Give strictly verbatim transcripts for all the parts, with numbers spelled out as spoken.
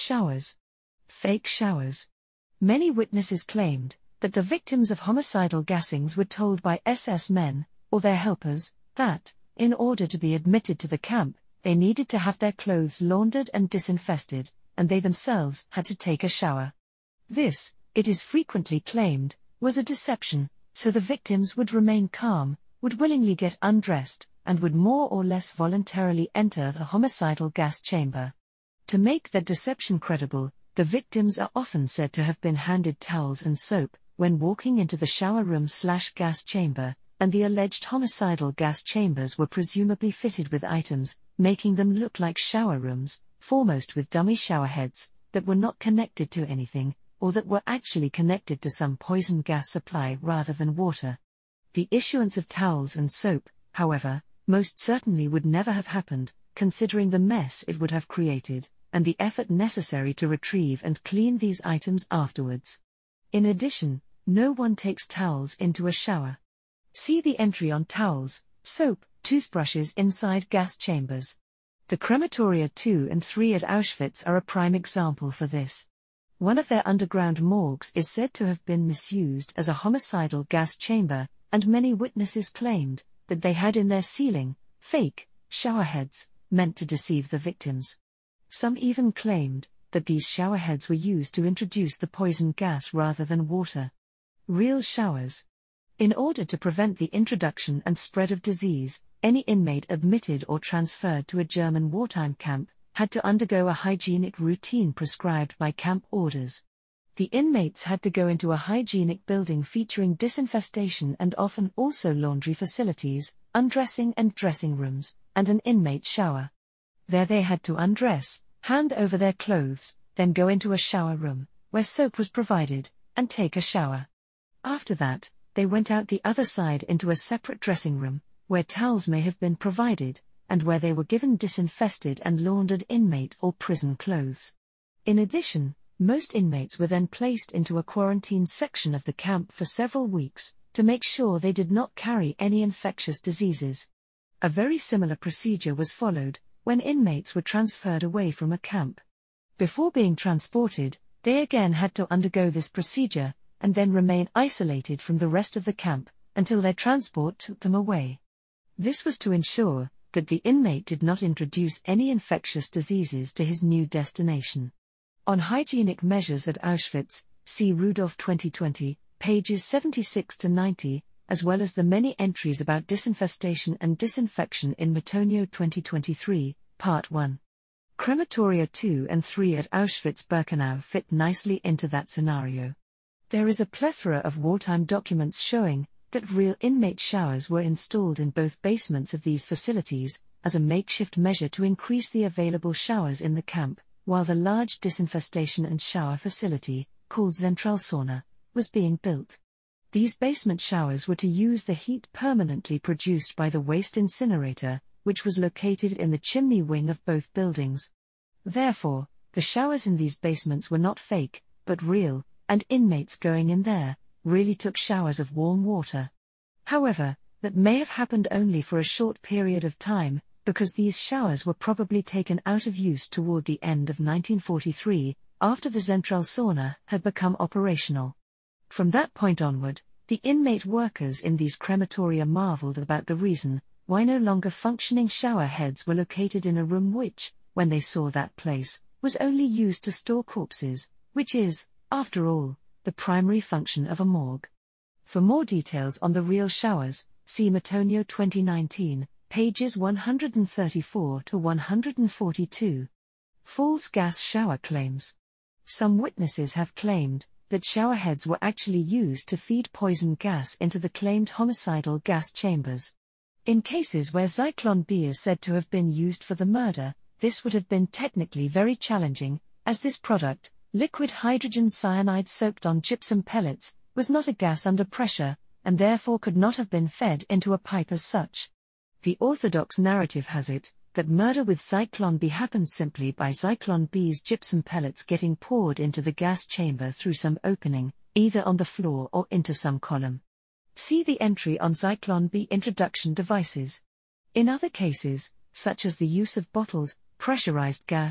Showers. Fake showers. Many witnesses claimed that the victims of homicidal gassings were told by S S men, or their helpers, that, in order to be admitted to the camp, they needed to have their clothes laundered and disinfested, and they themselves had to take a shower. This, it is frequently claimed, was a deception, so the victims would remain calm, would willingly get undressed, and would more or less voluntarily enter the homicidal gas chamber. To make their deception credible, the victims are often said to have been handed towels and soap when walking into the shower room slash gas chamber, and the alleged homicidal gas chambers were presumably fitted with items, making them look like shower rooms, foremost with dummy shower heads, that were not connected to anything, or that were actually connected to some poison gas supply rather than water. The issuance of towels and soap, however, most certainly would never have happened, considering the mess it would have created, and the effort necessary to retrieve and clean these items afterwards. In addition, no one takes towels into a shower. See the entry on towels, soap, toothbrushes inside gas chambers. The crematoria two and three at Auschwitz are a prime example for this. One of their underground morgues is said to have been misused as a homicidal gas chamber, and many witnesses claimed that they had in their ceiling fake showerheads, meant to deceive the victims. Some even claimed that these showerheads were used to introduce the poison gas rather than water. Real showers. In order to prevent the introduction and spread of disease, any inmate admitted or transferred to a German wartime camp had to undergo a hygienic routine prescribed by camp orders. The inmates had to go into a hygienic building featuring disinfestation and often also laundry facilities, undressing and dressing rooms, and an inmate shower. There they had to undress, hand over their clothes, then go into a shower room, where soap was provided, and take a shower. After that, they went out the other side into a separate dressing room, where towels may have been provided, and where they were given disinfested and laundered inmate or prison clothes. In addition, most inmates were then placed into a quarantine section of the camp for several weeks, to make sure they did not carry any infectious diseases. A very similar procedure was followed when inmates were transferred away from a camp. Before being transported, they again had to undergo this procedure, and then remain isolated from the rest of the camp, until their transport took them away. This was to ensure that the inmate did not introduce any infectious diseases to his new destination. On hygienic measures at Auschwitz, see Rudolph twenty twenty, pages seventy-six to ninety, as well as the many entries about disinfestation and disinfection in Metonio twenty twenty-three, Part one. Crematoria two and three at Auschwitz-Birkenau fit nicely into that scenario. There is a plethora of wartime documents showing that real inmate showers were installed in both basements of these facilities, as a makeshift measure to increase the available showers in the camp, while the large disinfestation and shower facility, called Zentralsauna, was being built. These basement showers were to use the heat permanently produced by the waste incinerator, which was located in the chimney wing of both buildings. Therefore, the showers in these basements were not fake, but real, and inmates going in there really took showers of warm water. However, that may have happened only for a short period of time, because these showers were probably taken out of use toward the end of nineteen forty-three, after the Zentralsauna had become operational. From that point onward, the inmate workers in these crematoria marveled about the reason why no longer functioning shower heads were located in a room which, when they saw that place, was only used to store corpses, which is, after all, the primary function of a morgue. For more details on the real showers, see Metonio twenty nineteen, pages one thirty-four to one forty-two. False gas shower claims. Some witnesses have claimed that showerheads were actually used to feed poison gas into the claimed homicidal gas chambers. In cases where Zyklon B is said to have been used for the murder, this would have been technically very challenging, as this product, liquid hydrogen cyanide soaked on gypsum pellets, was not a gas under pressure, and therefore could not have been fed into a pipe as such. The orthodox narrative has it that murder with Zyklon B happens simply by Zyklon B's gypsum pellets getting poured into the gas chamber through some opening, either on the floor or into some column. See the entry on Zyklon B introduction devices. In other cases, such as the use of bottled, pressurized gas,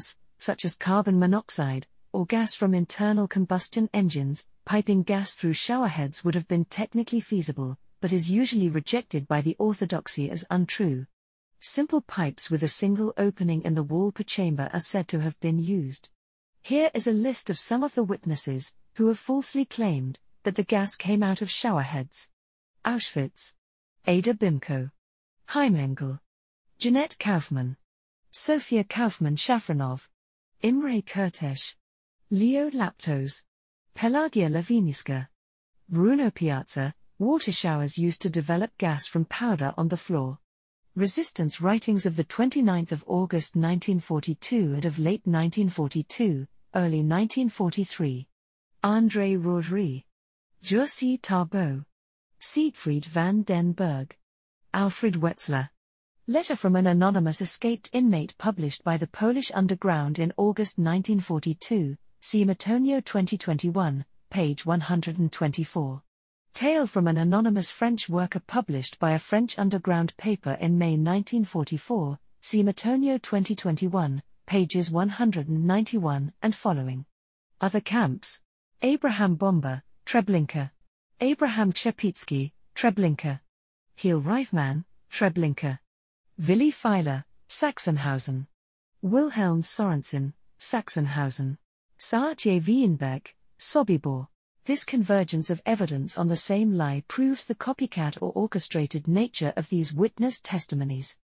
such as carbon monoxide, or gas from internal combustion engines. Piping gas through showerheads would have been technically feasible, but is usually rejected by the orthodoxy as untrue. Simple pipes with a single opening in the wall per chamber are said to have been used. Here is a list of some of the witnesses who have falsely claimed that the gas came out of showerheads. Auschwitz. Ada Bimko. Heimengel. Jeanette Kaufmann. Sofia Kaufmann-Shafranov. Imre Kertész. Leo Laptos. Pelagia Lewiniska. Bruno Piazza. Water showers used to develop gas from powder on the floor. Resistance writings of the twenty-ninth of August nineteen forty-two and of late nineteen forty-two, early nineteen forty-three. André Roderie. Jussi Tarboe. Siegfried van den Berg. Alfred Wetzler. Letter from an anonymous escaped inmate published by the Polish Underground in August nineteen forty-two, see Matonio twenty twenty-one, page one hundred twenty-four. Tale from an anonymous French worker published by a French underground paper in May nineteen forty-four, see Matonio twenty twenty-one, pages one hundred ninety-one and following. Other camps. Abraham Bomba, Treblinka. Abraham Czapicki, Treblinka. Heel Reifman, Treblinka. Willi Feiler, Sachsenhausen. Wilhelm Sorensen, Sachsenhausen. Saatje Wienberg, Sobibor. This convergence of evidence on the same lie proves the copycat or orchestrated nature of these witness testimonies.